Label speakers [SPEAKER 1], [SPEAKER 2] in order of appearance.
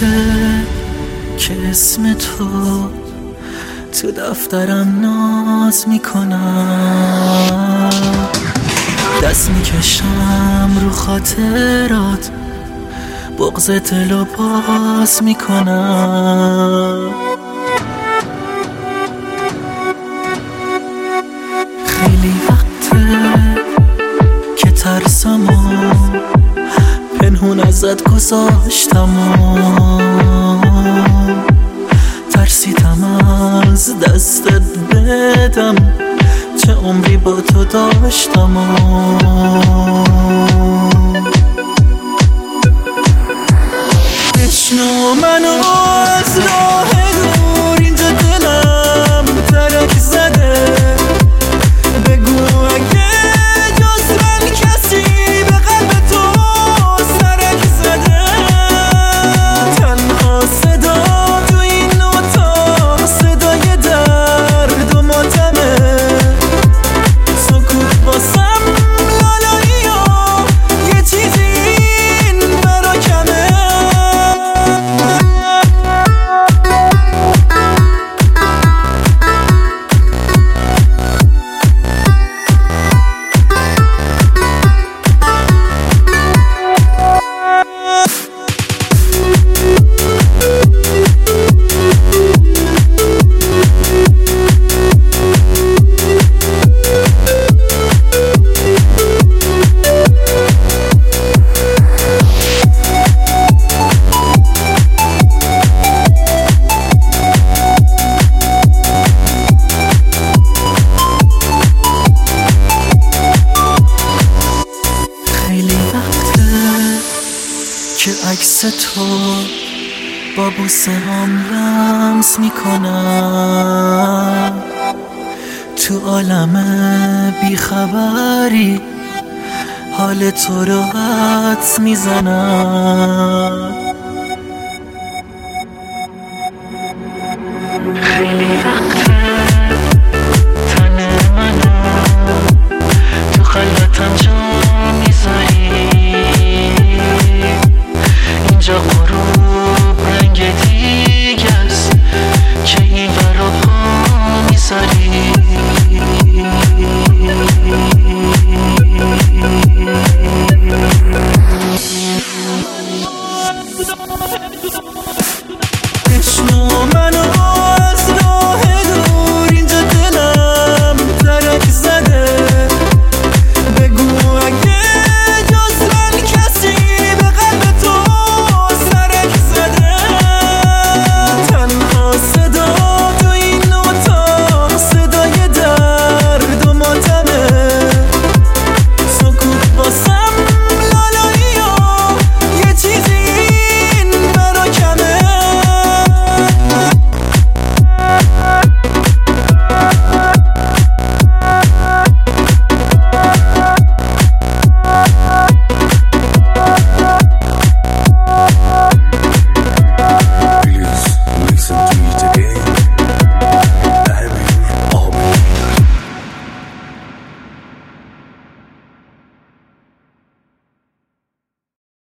[SPEAKER 1] که اسم تو دفترم ناز میکنم، دست میکشم رو خاطرات، بغض دلو باز میکنم. خیلی وقته که ترسمو پنهون ازت گذاشتم و ترسیدم از دستت بدم چه عمری با تو داشتم و بشنو منو از راه دور، اینجا دلم ترک زده، بگو اگه جز من کسی به قلب تو سرک زده. تنها صدا تو این اتاق صدای درد و ماتمه، سکوت باسم لالایی و یه چیزی این برا کمه. که عکس تو با بوسه هم لمس میکنم، تو عالم بیخبری حال تو رو حدس میزنم.